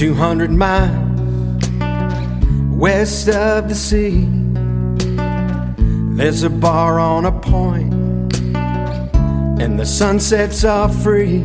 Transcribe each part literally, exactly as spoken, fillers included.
two hundred miles west of the sea, there's a bar on a point, and the sunsets are free.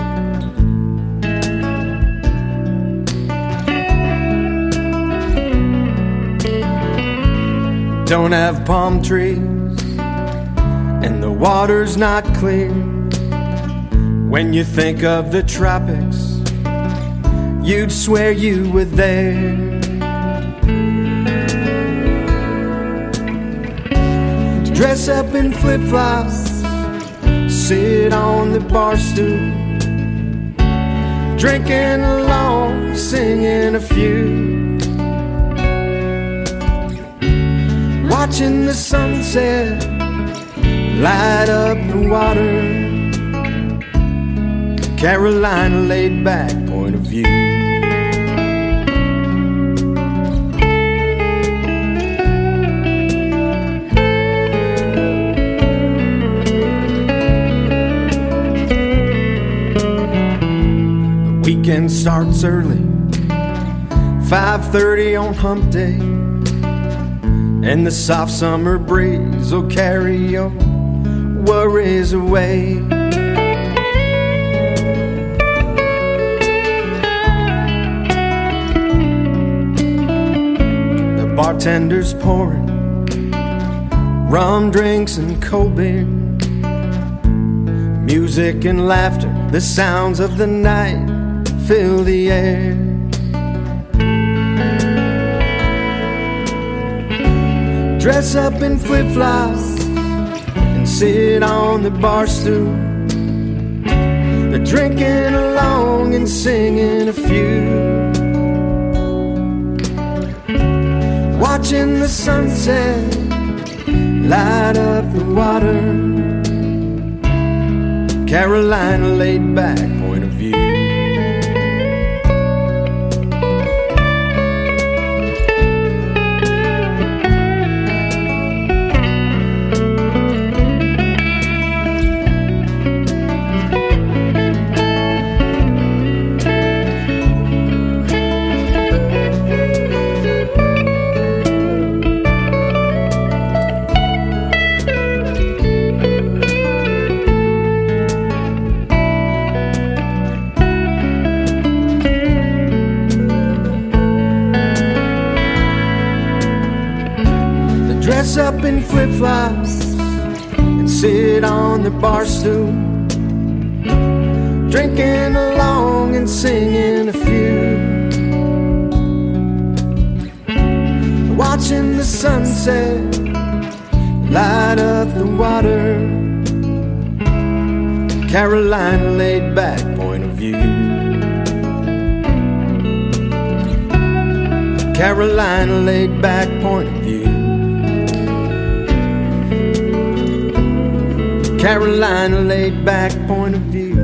Don't have palm trees, and the water's not clear. When you think of the tropics, you'd swear you were there. Dress up in flip-flops, sit on the bar stool, drinking along, singing a few, watching the sunset light up the water. Carolina laid back point of view. The weekend starts early, five thirty on hump day, and the soft summer breeze will carry your worries away. Bartenders pouring rum drinks and cold beer, music and laughter, the sounds of the night fill the air. Dress up in flip-flops and sit on the bar stool, they're drinking along and singing a few, watching the sunset light up the water. Carolina laid back point of view. Dress up in flip-flops and sit on the bar stool, drinking along and singing a few, watching the sunset light up the water. Carolina laid back point of view. Carolina laid back point of view. Carolina laid back point of view.